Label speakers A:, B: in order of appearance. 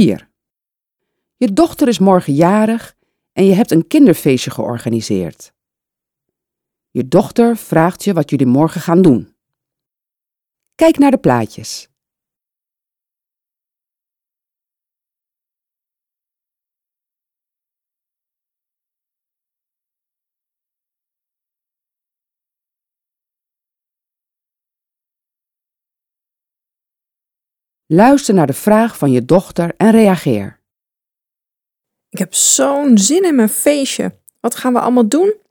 A: 4. Je dochter is morgen jarig en je hebt een kinderfeestje georganiseerd. Je dochter vraagt je wat jullie morgen gaan doen. Kijk naar de plaatjes. Luister naar de vraag van je dochter en reageer.
B: Ik heb zo'n zin in mijn feestje. Wat gaan we allemaal doen?